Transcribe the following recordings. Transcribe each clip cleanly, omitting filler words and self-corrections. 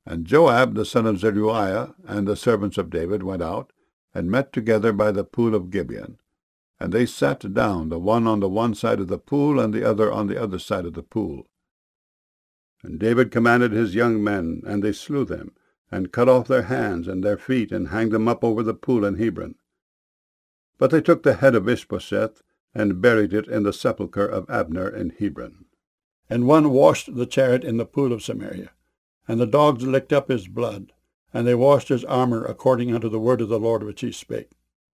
And Joab the son of Zeruiah and the servants of David went out, and met together by the pool of Gibeon. And they sat down, the one on the one side of the pool, and the other on the other side of the pool. And David commanded his young men, and they slew them, and cut off their hands and their feet, and hanged them up over the pool in Hebron. But they took the head of Ishbosheth, and buried it in the sepulchre of Abner in Hebron. And one washed the chariot in the pool of Samaria, and the dogs licked up his blood, and they washed his armor according unto the word of the Lord which he spake.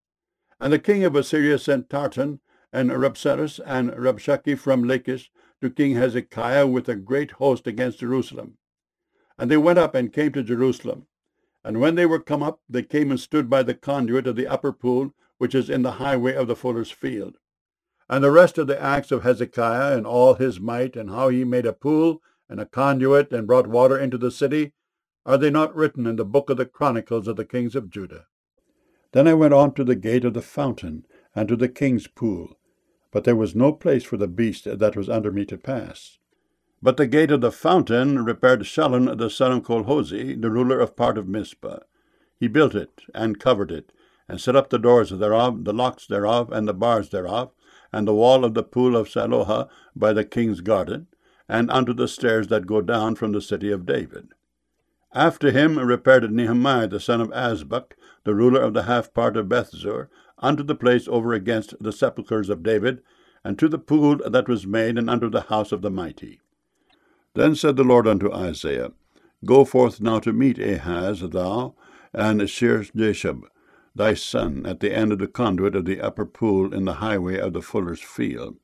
And the king of Assyria sent Tartan, and Rabsaris, and Rabshakeh from Lachish, to King Hezekiah with a great host against Jerusalem. And they went up and came to Jerusalem. And when they were come up, they came and stood by the conduit of the upper pool, which is in the highway of the fuller's field. And the rest of the acts of Hezekiah, and all his might, and how he made a pool and a conduit, and brought water into the city, are they not written in the book of the chronicles of the kings of Judah? Then I went on to the gate of the fountain, and to the king's pool, but there was no place for the beast that was under me to pass. But the gate of the fountain repaired Shallun the son of Colhozeh, the ruler of part of Mizpah. He built it, and covered it, and set up the doors thereof, the locks thereof, and the bars thereof, and the wall of the pool of Siloah by the king's garden, and unto the stairs that go down from the city of David. After him repaired Nehemiah the son of Azbuk, the ruler of the half part of Bethzur, unto the place over against the sepulchres of David, and to the pool that was made, and unto the house of the mighty. Then said the Lord unto Isaiah, Go forth now to meet Ahaz, thou, and Shear-jashub, thy son, at the end of the conduit of the upper pool in the highway of the fuller's field.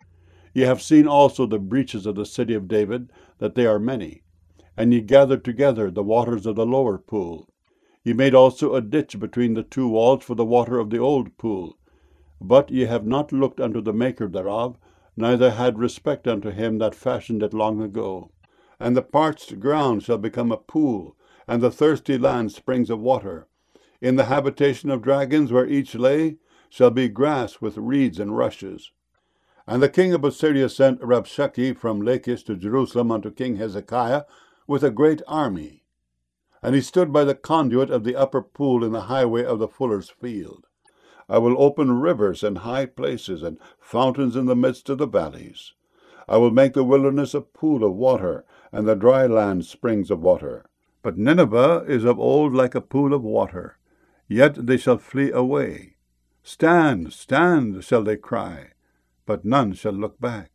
Ye have seen also the breaches of the city of David, that they are many. And ye gathered together the waters of the lower pool. Ye made also a ditch between the two walls for the water of the old pool. But ye have not looked unto the maker thereof, neither had respect unto him that fashioned it long ago. And the parched ground shall become a pool, and the thirsty land springs of water. In the habitation of dragons, where each lay, shall be grass with reeds and rushes. And the king of Assyria sent Rabshakeh from Lachish to Jerusalem unto King Hezekiah with a great army. And he stood by the conduit of the upper pool in the highway of the fuller's field. I will open rivers in high places, and fountains in the midst of the valleys. I will make the wilderness a pool of water, and the dry land springs of water. But Nineveh is of old like a pool of water, yet they shall flee away. Stand, stand, shall they cry, but none shall look back.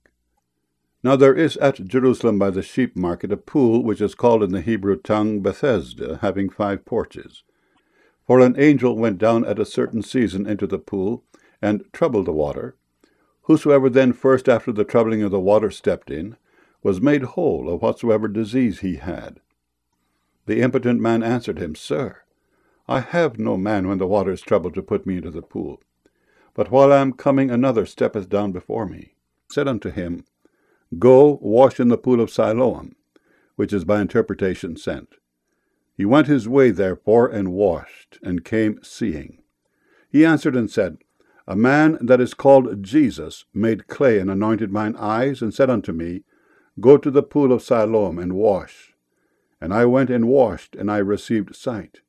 Now there is at Jerusalem by the sheep market a pool, which is called in the Hebrew tongue Bethesda, having 5 porches. For an angel went down at a certain season into the pool, and troubled the water. Whosoever then first after the troubling of the water stepped in, was made whole of whatsoever disease he had. The impotent man answered him, Sir, I have no man when the water is troubled to put me into the pool. But while I am coming, another steppeth down before me. Said unto him, Go, wash in the pool of Siloam, which is by interpretation sent. He went his way therefore, and washed, and came seeing. He answered and said, A man that is called Jesus made clay, and anointed mine eyes, and said unto me, Go to the pool of Siloam, and wash. And I went and washed, and I received sight.